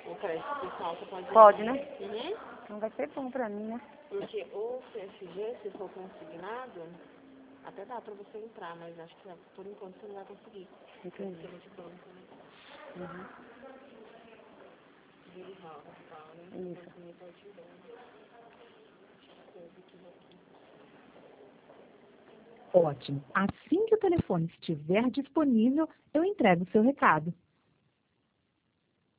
O crédito pessoal você pode... Pode, né? Uhum. Então vai ser bom pra mim, né? Porque o CFG, se for consignado, até dá pra você entrar, mas acho que por enquanto você não vai conseguir. Entendi. Uhum. Isso. Ótimo. Assim que o telefone estiver disponível, eu entrego o seu recado.